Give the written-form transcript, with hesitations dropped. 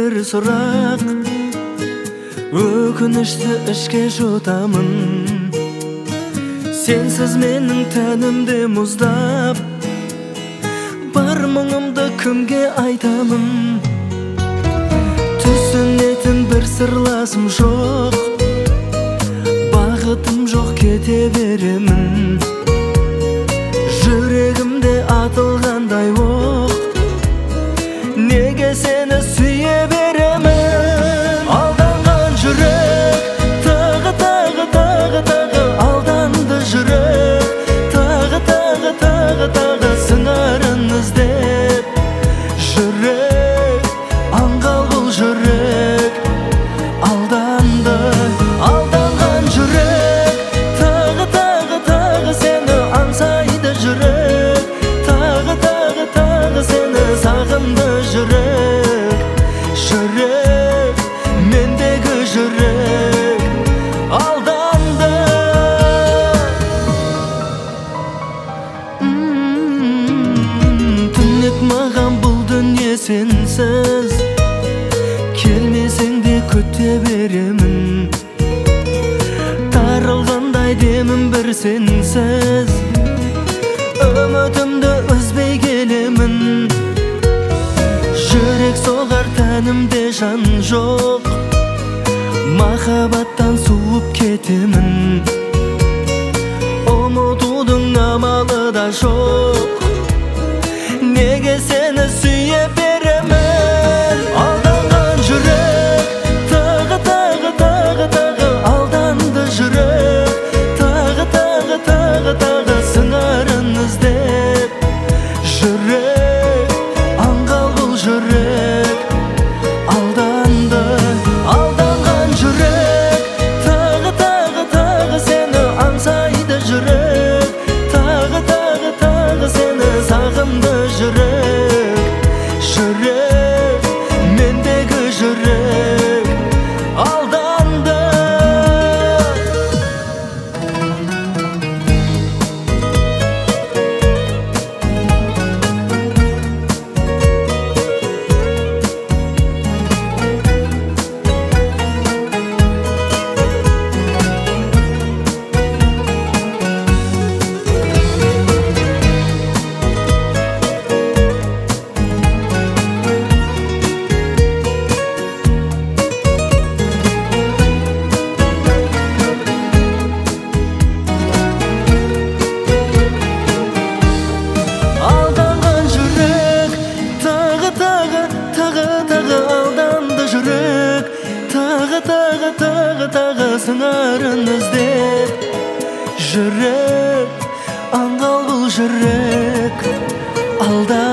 bir сұрақ, өкінішті ішке жұтамын. Сенсіз менің тәнімде мұздап, бар мұңымды кімге айтамын? Түсінетін бір сырласым жоқ, бағытым жоқ, кете беремін. Жүрегімде атылғандай оқ, неге сені сүйе беремін? Алданған жүрек, тағы алданды жүрек, тағы сыңарын іздеп. Жүрек, аңғал бұл жүрек, алданды. Алданған жүрек, тағы сені аңсайды жүрек, тағы сені сағынды жүрек. Жүрек, мендегі жүрек, алданды. Түнек маған бұл дүние сенсіз, келмесең де күте беремін. Тарылғандай демім бір сенсіз, үмітімді үзбей келемін. Жүрек соғар, тәнімде жан жоқ, махаббаттан суып кетемін. Ұмытудың амалы да жоқ, неге сені сүйе беремін? Алданған жүрек, тағы алданды жүрек, тағы сыңарын іздеп. Жүрек, аңғал бұл жүрек, алданды. Алданған жүрек, тағы сені аңсайды жүрек, тағы сені сағынды жүрек. Жүрек, мендегі жүрек, алданды. Алданды жүрек, тағы сыңарын іздеп. Жүрек, аңғал бұл жүрек, алданды.